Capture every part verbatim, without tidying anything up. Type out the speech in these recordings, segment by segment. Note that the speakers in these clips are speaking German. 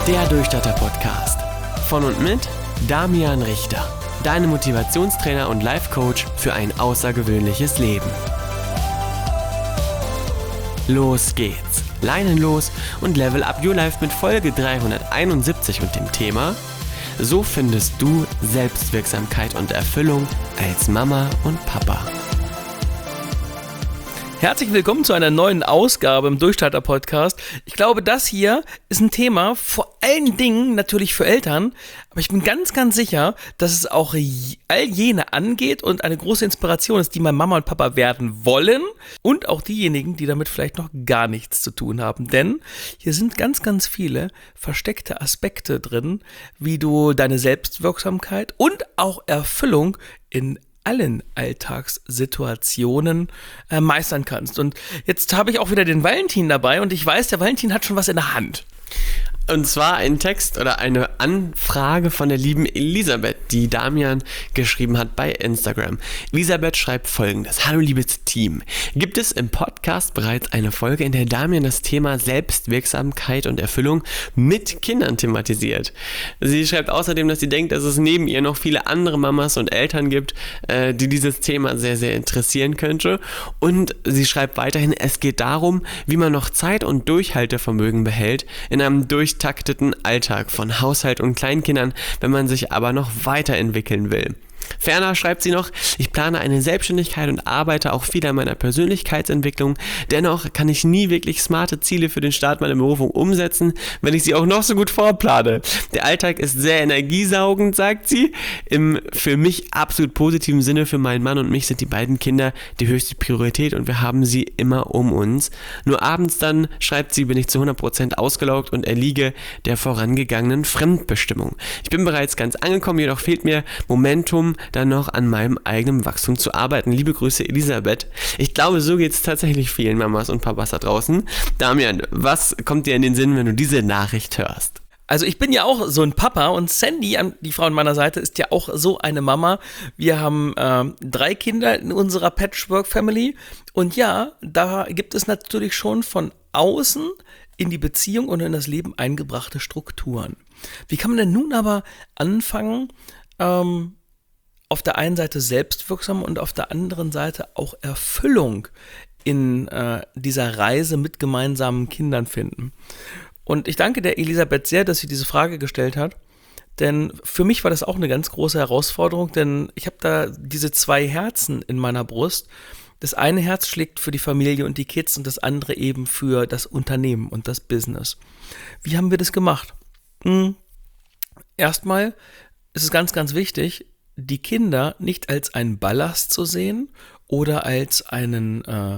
Der Durchstarter-Podcast. Von und mit Damian Richter. Deine Motivationstrainer und Life-Coach für ein außergewöhnliches Leben. Los geht's. Leinen los und Level Up Your Life mit Folge dreihunderteinundsiebzig und dem Thema: So findest du Selbstwirksamkeit und Erfüllung als Mama und Papa. Herzlich willkommen zu einer neuen Ausgabe im Durchstarter-Podcast. Ich glaube, das hier ist ein Thema, vor allen Dingen natürlich für Eltern, aber ich bin ganz, ganz sicher, dass es auch all jene angeht und eine große Inspiration ist, die mal Mama und Papa werden wollen, und auch diejenigen, die damit vielleicht noch gar nichts zu tun haben. Denn hier sind ganz, ganz viele versteckte Aspekte drin, wie du deine Selbstwirksamkeit und auch Erfüllung in allen Alltagssituationen äh, meistern kannst. Und jetzt habe ich auch wieder den Valentin dabei und ich weiß, der Valentin hat schon was in der Hand. Und zwar ein Text oder eine Anfrage von der lieben Elisabeth, die Damian geschrieben hat bei Instagram. Elisabeth schreibt Folgendes: Hallo liebes Team, gibt es im Podcast bereits eine Folge, in der Damian das Thema Selbstwirksamkeit und Erfüllung mit Kindern thematisiert? Sie schreibt außerdem, dass sie denkt, dass es neben ihr noch viele andere Mamas und Eltern gibt, äh, die dieses Thema sehr, sehr interessieren könnte. Und sie schreibt weiterhin, es geht darum, wie man noch Zeit und Durchhaltevermögen behält in einem durch takteten Alltag von Haushalt und Kleinkindern, wenn man sich aber noch weiterentwickeln will. Ferner schreibt sie noch: Ich plane eine Selbstständigkeit und arbeite auch viel an meiner Persönlichkeitsentwicklung. Dennoch kann ich nie wirklich smarte Ziele für den Start meiner Berufung umsetzen, wenn ich sie auch noch so gut vorplane. Der Alltag ist sehr energiesaugend, sagt sie. Im für mich absolut positiven Sinne. Für meinen Mann und mich sind die beiden Kinder die höchste Priorität und wir haben sie immer um uns. Nur abends dann, schreibt sie, bin ich zu hundert Prozent ausgelaugt und erliege der vorangegangenen Fremdbestimmung. Ich bin bereits ganz angekommen, jedoch fehlt mir Momentum, dann noch an meinem eigenen Wachstum zu arbeiten. Liebe Grüße, Elisabeth. Ich glaube, so geht es tatsächlich vielen Mamas und Papas da draußen. Damian, was kommt dir in den Sinn, wenn du diese Nachricht hörst? Also ich bin ja auch so ein Papa und Sandy, die Frau an meiner Seite, ist ja auch so eine Mama. Wir haben äh, drei Kinder in unserer Patchwork-Family und ja, da gibt es natürlich schon von außen in die Beziehung und in das Leben eingebrachte Strukturen. Wie kann man denn nun aber anfangen, ähm, auf der einen Seite selbstwirksam und auf der anderen Seite auch Erfüllung in äh, dieser Reise mit gemeinsamen Kindern finden? Und ich danke der Elisabeth sehr, dass sie diese Frage gestellt hat, denn für mich war das auch eine ganz große Herausforderung, denn ich habe da diese zwei Herzen in meiner Brust. Das eine Herz schlägt für die Familie und die Kids und das andere eben für das Unternehmen und das Business. Wie haben wir das gemacht? Hm. Erstmal ist es ganz, ganz wichtig, die Kinder nicht als einen Ballast zu sehen oder als einen äh,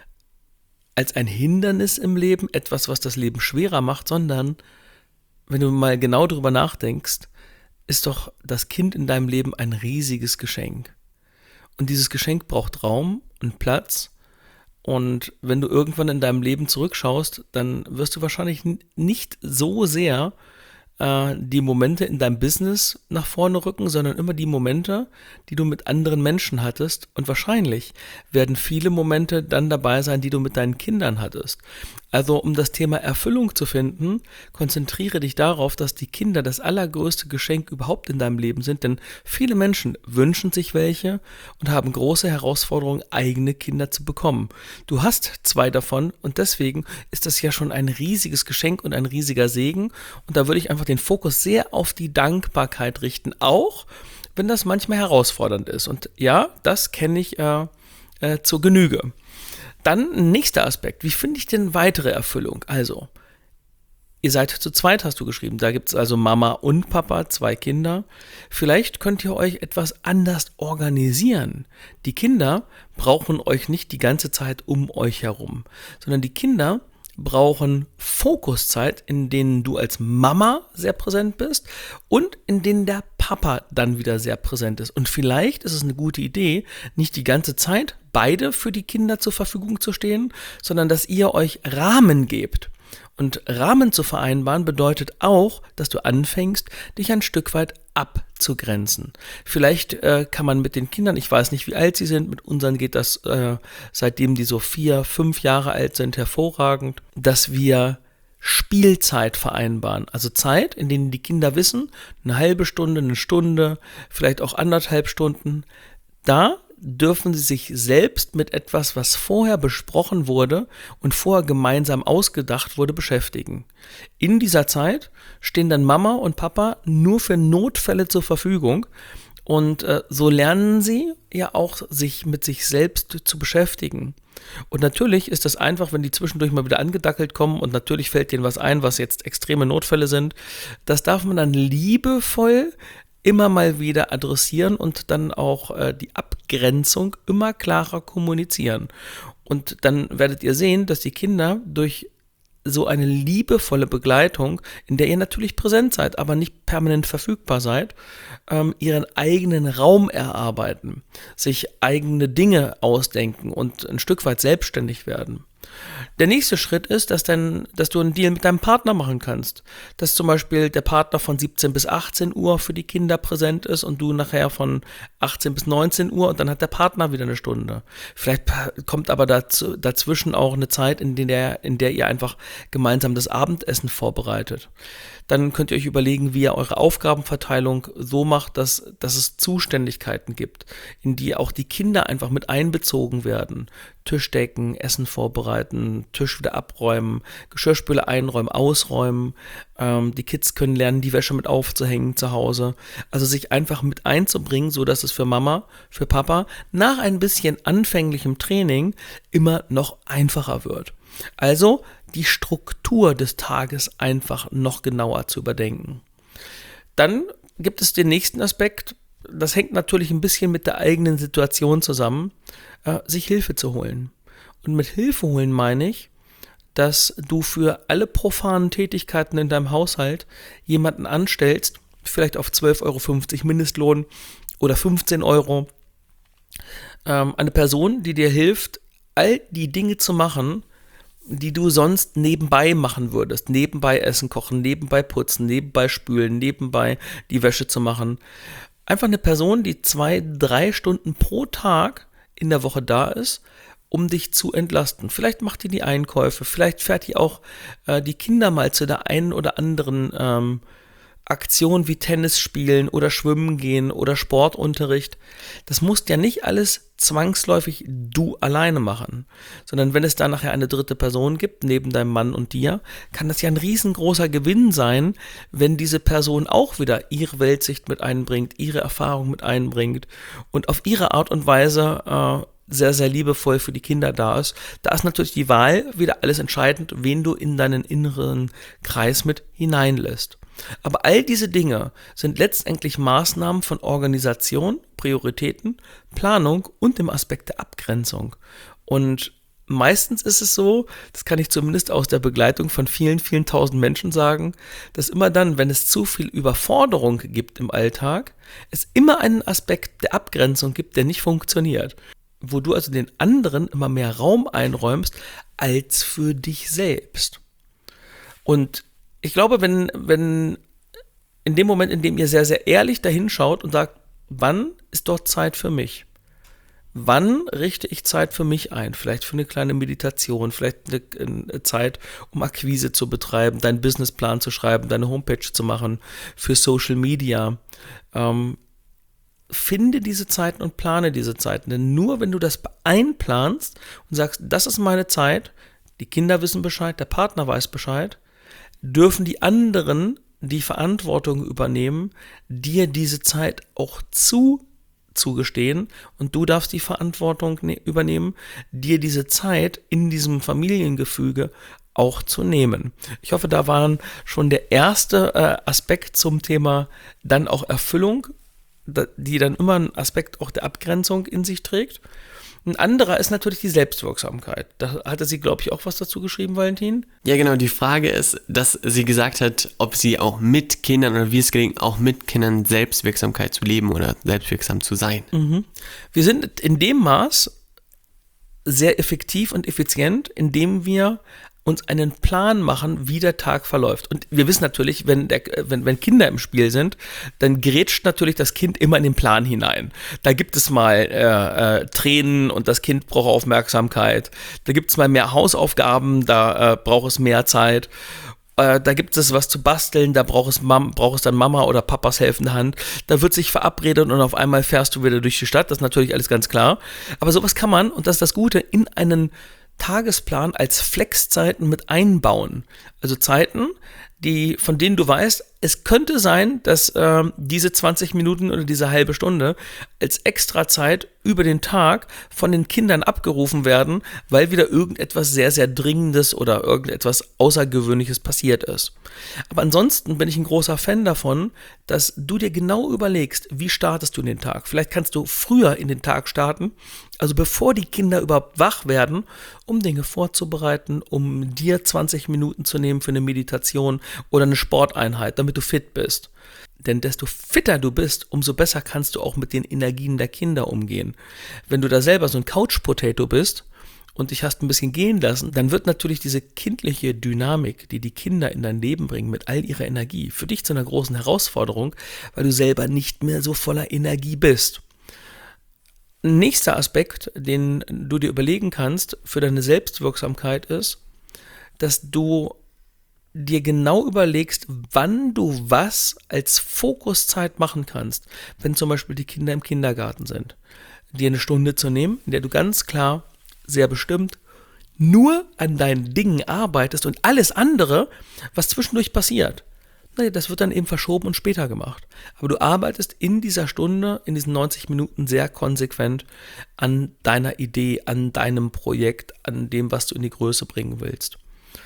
als ein Hindernis im Leben, etwas, was das Leben schwerer macht, sondern wenn du mal genau drüber nachdenkst, ist doch das Kind in deinem Leben ein riesiges Geschenk. Und dieses Geschenk braucht Raum und Platz. Und wenn du irgendwann in deinem Leben zurückschaust, dann wirst du wahrscheinlich nicht so sehr die Momente in deinem Business nach vorne rücken, sondern immer die Momente, die du mit anderen Menschen hattest. Und wahrscheinlich werden viele Momente dann dabei sein, die du mit deinen Kindern hattest. Also um das Thema Erfüllung zu finden, konzentriere dich darauf, dass die Kinder das allergrößte Geschenk überhaupt in deinem Leben sind. Denn viele Menschen wünschen sich welche und haben große Herausforderungen, eigene Kinder zu bekommen. Du hast zwei davon und deswegen ist das ja schon ein riesiges Geschenk und ein riesiger Segen. Und da würde ich einfach den Fokus sehr auf die Dankbarkeit richten, auch wenn das manchmal herausfordernd ist. Und ja, das kenne ich äh, äh, zur Genüge. Dann nächster Aspekt, wie finde ich denn weitere Erfüllung? Also, ihr seid zu zweit, hast du geschrieben. Da gibt es also Mama und Papa, zwei Kinder. Vielleicht könnt ihr euch etwas anders organisieren. Die Kinder brauchen euch nicht die ganze Zeit um euch herum, sondern die Kinder brauchen Fokuszeit, in denen du als Mama sehr präsent bist und in denen der Papa dann wieder sehr präsent ist. Und vielleicht ist es eine gute Idee, nicht die ganze Zeit beide für die Kinder zur Verfügung zu stehen, sondern dass ihr euch Rahmen gebt. Und Rahmen zu vereinbaren bedeutet auch, dass du anfängst, dich ein Stück weit abzugrenzen. Vielleicht äh, kann man mit den Kindern, ich weiß nicht, wie alt sie sind, mit unseren geht das, äh, seitdem die so vier, fünf Jahre alt sind, hervorragend, dass wir Spielzeit vereinbaren. Also Zeit, in denen die Kinder wissen, eine halbe Stunde, eine Stunde, vielleicht auch anderthalb Stunden, da dürfen sie sich selbst mit etwas, was vorher besprochen wurde und vorher gemeinsam ausgedacht wurde, beschäftigen. In dieser Zeit stehen dann Mama und Papa nur für Notfälle zur Verfügung und äh, so lernen sie ja auch, sich mit sich selbst zu beschäftigen. Und natürlich ist das einfach, wenn die zwischendurch mal wieder angedackelt kommen und natürlich fällt denen was ein, was jetzt extreme Notfälle sind. Das darf man dann liebevoll immer mal wieder adressieren und dann auch äh, die Abgrenzung immer klarer kommunizieren. Und dann werdet ihr sehen, dass die Kinder durch so eine liebevolle Begleitung, in der ihr natürlich präsent seid, aber nicht permanent verfügbar seid, ähm, ihren eigenen Raum erarbeiten, sich eigene Dinge ausdenken und ein Stück weit selbstständig werden. Der nächste Schritt ist, dass, dann, dass du einen Deal mit deinem Partner machen kannst. Dass zum Beispiel der Partner von siebzehn bis achtzehn Uhr für die Kinder präsent ist und du nachher von achtzehn bis neunzehn Uhr und dann hat der Partner wieder eine Stunde. Vielleicht kommt aber dazu, dazwischen auch eine Zeit, in der, in der ihr einfach gemeinsam das Abendessen vorbereitet. Dann könnt ihr euch überlegen, wie ihr eure Aufgabenverteilung so macht, dass, dass es Zuständigkeiten gibt, in die auch die Kinder einfach mit einbezogen werden. Tisch decken, Essen vorbereiten, Tisch wieder abräumen, Geschirrspüle einräumen, ausräumen. Ähm, die Kids können lernen, die Wäsche mit aufzuhängen zu Hause. Also sich einfach mit einzubringen, sodass es für Mama, für Papa nach ein bisschen anfänglichem Training immer noch einfacher wird. Also die Struktur des Tages einfach noch genauer zu überdenken. Dann gibt es den nächsten Aspekt, das hängt natürlich ein bisschen mit der eigenen Situation zusammen, äh, sich Hilfe zu holen. Und mit Hilfe holen meine ich, dass du für alle profanen Tätigkeiten in deinem Haushalt jemanden anstellst, vielleicht auf zwölf Euro fünfzig Mindestlohn oder fünfzehn Euro, ähm, eine Person, die dir hilft, all die Dinge zu machen, die du sonst nebenbei machen würdest. Nebenbei Essen kochen, nebenbei putzen, nebenbei spülen, nebenbei die Wäsche zu machen. Einfach eine Person, die zwei, drei Stunden pro Tag in der Woche da ist, um dich zu entlasten. Vielleicht macht die die Einkäufe, vielleicht fährt die auch äh, die Kinder mal zu der einen oder anderen ähm, Aktion wie Tennis spielen oder schwimmen gehen oder Sportunterricht. Das musst ja nicht alles zwangsläufig du alleine machen, sondern wenn es da nachher eine dritte Person gibt, neben deinem Mann und dir, kann das ja ein riesengroßer Gewinn sein, wenn diese Person auch wieder ihre Weltsicht mit einbringt, ihre Erfahrung mit einbringt und auf ihre Art und Weise äh, sehr, sehr liebevoll für die Kinder da ist. Da ist natürlich die Wahl wieder alles entscheidend, wen du in deinen inneren Kreis mit hineinlässt. Aber all diese Dinge sind letztendlich Maßnahmen von Organisation, Prioritäten, Planung und dem Aspekt der Abgrenzung. Und meistens ist es so, das kann ich zumindest aus der Begleitung von vielen, vielen tausend Menschen sagen, dass immer dann, wenn es zu viel Überforderung gibt im Alltag, es immer einen Aspekt der Abgrenzung gibt, der nicht funktioniert. Wo du also den anderen immer mehr Raum einräumst, als für dich selbst. Und ich glaube, wenn, wenn in dem Moment, in dem ihr sehr, sehr ehrlich dahinschaut und sagt, wann ist dort Zeit für mich? Wann richte ich Zeit für mich ein? Vielleicht für eine kleine Meditation, vielleicht eine, eine Zeit, um Akquise zu betreiben, deinen Businessplan zu schreiben, deine Homepage zu machen, für Social Media. Ähm, finde diese Zeiten und plane diese Zeiten. Denn nur wenn du das einplanst und sagst, das ist meine Zeit, die Kinder wissen Bescheid, der Partner weiß Bescheid, dürfen die anderen die Verantwortung übernehmen, dir diese Zeit auch zu zugestehen und du darfst die Verantwortung ne- übernehmen, dir diese Zeit in diesem Familiengefüge auch zu nehmen. Ich hoffe, da waren schon der erste äh, Aspekt zum Thema dann auch Erfüllung, da, die dann immer einen Aspekt auch der Abgrenzung in sich trägt. Ein anderer ist natürlich die Selbstwirksamkeit. Da hatte sie, glaube ich, auch was dazu geschrieben, Valentin? Ja, genau. Die Frage ist, dass sie gesagt hat, ob sie auch mit Kindern oder wie es gelingt, auch mit Kindern Selbstwirksamkeit zu leben oder selbstwirksam zu sein. Mhm. Wir sind in dem Maß sehr effektiv und effizient, indem wir uns einen Plan machen, wie der Tag verläuft. Und wir wissen natürlich, wenn, der, wenn, wenn Kinder im Spiel sind, dann grätscht natürlich das Kind immer in den Plan hinein. Da gibt es mal äh, äh, Tränen und das Kind braucht Aufmerksamkeit. Da gibt es mal mehr Hausaufgaben, da äh, braucht es mehr Zeit. Äh, da gibt es was zu basteln, da braucht es, Mam- braucht es dann Mama oder Papas helfende Hand. Da wird sich verabredet und auf einmal fährst du wieder durch die Stadt. Das ist natürlich alles ganz klar. Aber sowas kann man, und das ist das Gute, in einen Tagesplan als Flexzeiten mit einbauen. Also Zeiten, die, von denen du weißt, es könnte sein, dass äh, diese zwanzig Minuten oder diese halbe Stunde als Extrazeit über den Tag von den Kindern abgerufen werden, weil wieder irgendetwas sehr, sehr Dringendes oder irgendetwas Außergewöhnliches passiert ist. Aber ansonsten bin ich ein großer Fan davon, dass du dir genau überlegst, wie startest du in den Tag. Vielleicht kannst du früher in den Tag starten, also bevor die Kinder überhaupt wach werden, um Dinge vorzubereiten, um dir zwanzig Minuten zu nehmen für eine Meditation oder eine Sporteinheit, damit du fit bist. Denn desto fitter du bist, umso besser kannst du auch mit den Energien der Kinder umgehen. Wenn du da selber so ein Couch-Potato bist und dich hast ein bisschen gehen lassen, dann wird natürlich diese kindliche Dynamik, die die Kinder in dein Leben bringen, mit all ihrer Energie, für dich zu einer großen Herausforderung, weil du selber nicht mehr so voller Energie bist. Nächster Aspekt, den du dir überlegen kannst für deine Selbstwirksamkeit ist, dass du dir genau überlegst, wann du was als Fokuszeit machen kannst, wenn zum Beispiel die Kinder im Kindergarten sind. Dir eine Stunde zu nehmen, in der du ganz klar, sehr bestimmt, nur an deinen Dingen arbeitest und alles andere, was zwischendurch passiert, naja, das wird dann eben verschoben und später gemacht. Aber du arbeitest in dieser Stunde, in diesen neunzig Minuten sehr konsequent an deiner Idee, an deinem Projekt, an dem, was du in die Größe bringen willst.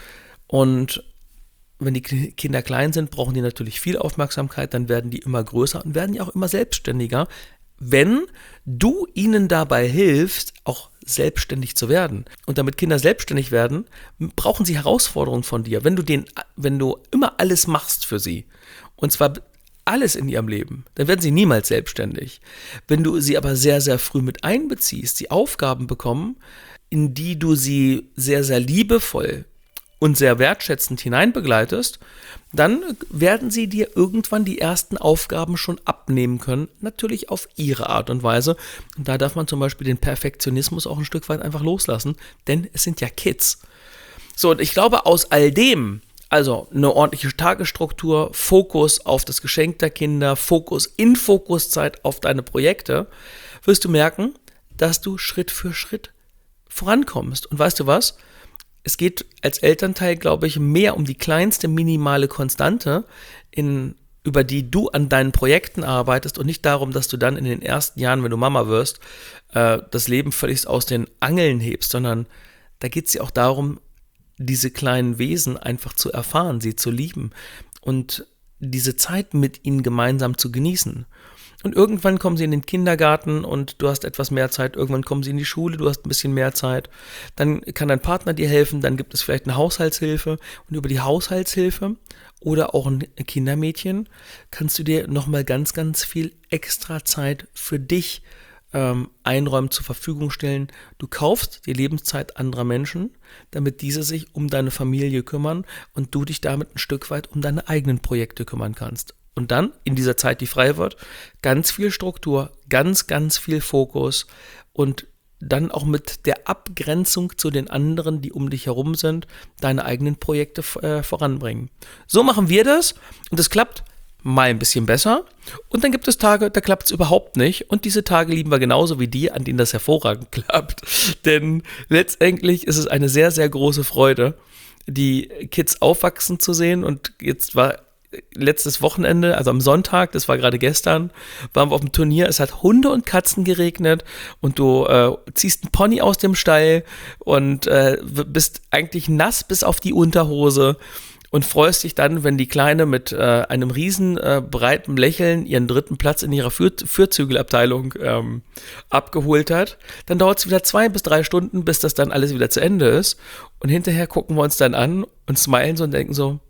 Und wenn die Kinder klein sind, brauchen die natürlich viel Aufmerksamkeit, dann werden die immer größer und werden ja auch immer selbstständiger, wenn du ihnen dabei hilfst, auch selbstständig zu werden. Und damit Kinder selbstständig werden, brauchen sie Herausforderungen von dir. Wenn du den, wenn du immer alles machst für sie, und zwar alles in ihrem Leben, dann werden sie niemals selbstständig. Wenn du sie aber sehr, sehr früh mit einbeziehst, sie Aufgaben bekommen, in die du sie sehr, sehr liebevoll und sehr wertschätzend hineinbegleitest, dann werden sie dir irgendwann die ersten Aufgaben schon abnehmen können, natürlich auf ihre Art und Weise. Und da darf man zum Beispiel den Perfektionismus auch ein Stück weit einfach loslassen, denn es sind ja Kids. So, und ich glaube, aus all dem, also eine ordentliche Tagesstruktur, Fokus auf das Geschenk der Kinder, Fokus in Fokuszeit auf deine Projekte, wirst du merken, dass du Schritt für Schritt vorankommst. Und weißt du was? Es geht als Elternteil, glaube ich, mehr um die kleinste minimale Konstante, in, über die du an deinen Projekten arbeitest und nicht darum, dass du dann in den ersten Jahren, wenn du Mama wirst, äh, das Leben völlig aus den Angeln hebst, sondern da geht es ja auch darum, diese kleinen Wesen einfach zu erfahren, sie zu lieben und diese Zeit mit ihnen gemeinsam zu genießen. Und irgendwann kommen sie in den Kindergarten und du hast etwas mehr Zeit. Irgendwann kommen sie in die Schule, du hast ein bisschen mehr Zeit. Dann kann dein Partner dir helfen, dann gibt es vielleicht eine Haushaltshilfe. Und über die Haushaltshilfe oder auch ein Kindermädchen kannst du dir nochmal ganz, ganz viel extra Zeit für dich ähm, einräumen, zur Verfügung stellen. Du kaufst die Lebenszeit anderer Menschen, damit diese sich um deine Familie kümmern und du dich damit ein Stück weit um deine eigenen Projekte kümmern kannst. Und dann, in dieser Zeit, die frei wird, ganz viel Struktur, ganz, ganz viel Fokus und dann auch mit der Abgrenzung zu den anderen, die um dich herum sind, deine eigenen Projekte äh, voranbringen. So machen wir das und es klappt mal ein bisschen besser und dann gibt es Tage, da klappt es überhaupt nicht und diese Tage lieben wir genauso wie die, an denen das hervorragend klappt, denn letztendlich ist es eine sehr, sehr große Freude, die Kids aufwachsen zu sehen und jetzt war letztes Wochenende, also am Sonntag, das war gerade gestern, waren wir auf dem Turnier, es hat Hunde und Katzen geregnet und du äh, ziehst einen Pony aus dem Stall und äh, bist eigentlich nass bis auf die Unterhose und freust dich dann, wenn die Kleine mit äh, einem riesen äh, breiten Lächeln ihren dritten Platz in ihrer Für- Führzügelabteilung ähm, abgeholt hat. Dann dauert es wieder zwei bis drei Stunden, bis das dann alles wieder zu Ende ist und hinterher gucken wir uns dann an und smilen so und denken so,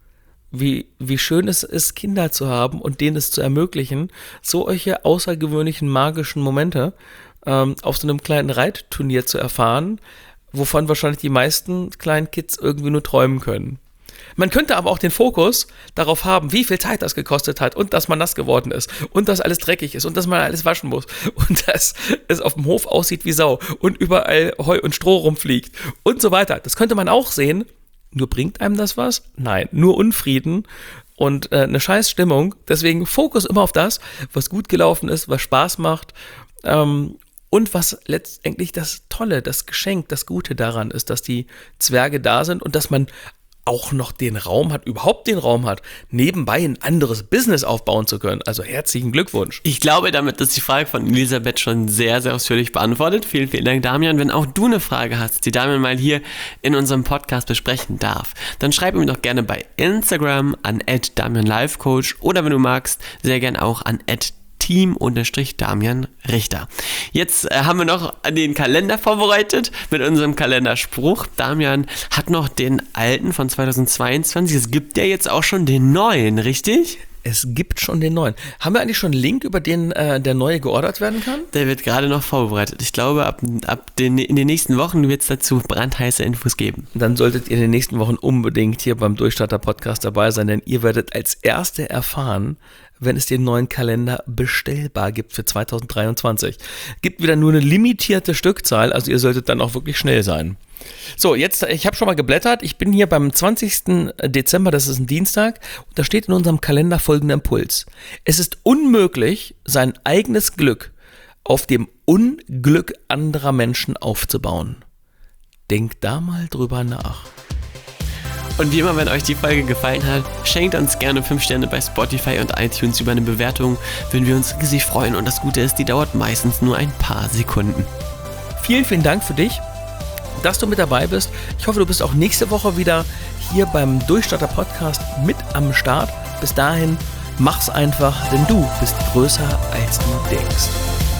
Wie, wie schön es ist, Kinder zu haben und denen es zu ermöglichen, solche außergewöhnlichen magischen Momente ähm, auf so einem kleinen Reitturnier zu erfahren, wovon wahrscheinlich die meisten kleinen Kids irgendwie nur träumen können. Man könnte aber auch den Fokus darauf haben, wie viel Zeit das gekostet hat und dass man nass geworden ist und dass alles dreckig ist und dass man alles waschen muss und dass es auf dem Hof aussieht wie Sau und überall Heu und Stroh rumfliegt und so weiter. Das könnte man auch sehen, Nur bringt einem das was? Nein, nur Unfrieden und äh, eine scheiß Stimmung. Deswegen Fokus immer auf das, was gut gelaufen ist, was Spaß macht ähm, und was letztendlich das Tolle, das Geschenk, das Gute daran ist, dass die Zwerge da sind und dass man auch noch den Raum hat, überhaupt den Raum hat, nebenbei ein anderes Business aufbauen zu können. Also herzlichen Glückwunsch. Ich glaube, damit ist die Frage von Elisabeth schon sehr, sehr ausführlich beantwortet. Vielen, vielen Dank, Damian. Wenn auch du eine Frage hast, die Damian mal hier in unserem Podcast besprechen darf, dann schreib ihm doch gerne bei Instagram an at damian life coach oder wenn du magst, sehr gerne auch an at Team-Damian Richter. Jetzt äh, haben wir noch den Kalender vorbereitet mit unserem Kalenderspruch. Damian hat noch den alten von zweitausendzweiundzwanzig. Es gibt ja jetzt auch schon den neuen, richtig? Es gibt schon den neuen. Haben wir eigentlich schon einen Link, über den äh, der neue geordert werden kann? Der wird gerade noch vorbereitet. Ich glaube, ab, ab den, in den nächsten Wochen wird es dazu brandheiße Infos geben. Dann solltet ihr in den nächsten Wochen unbedingt hier beim Durchstarter-Podcast dabei sein, denn ihr werdet als Erste erfahren, wenn es den neuen Kalender bestellbar gibt für zweitausenddreiundzwanzig. Gibt wieder nur eine limitierte Stückzahl, also ihr solltet dann auch wirklich schnell sein. So, jetzt, ich habe schon mal geblättert. Ich bin hier beim zwanzigsten Dezember, das ist ein Dienstag, und da steht in unserem Kalender folgender Impuls. Es ist unmöglich, sein eigenes Glück auf dem Unglück anderer Menschen aufzubauen. Denkt da mal drüber nach. Und wie immer, wenn euch die Folge gefallen hat, schenkt uns gerne fünf Sterne bei Spotify und iTunes über eine Bewertung, würden wir uns riesig freuen. Und das Gute ist, die dauert meistens nur ein paar Sekunden. Vielen, vielen Dank für dich, dass du mit dabei bist. Ich hoffe, du bist auch nächste Woche wieder hier beim Durchstarter-Podcast mit am Start. Bis dahin, mach's einfach, denn du bist größer, als du denkst.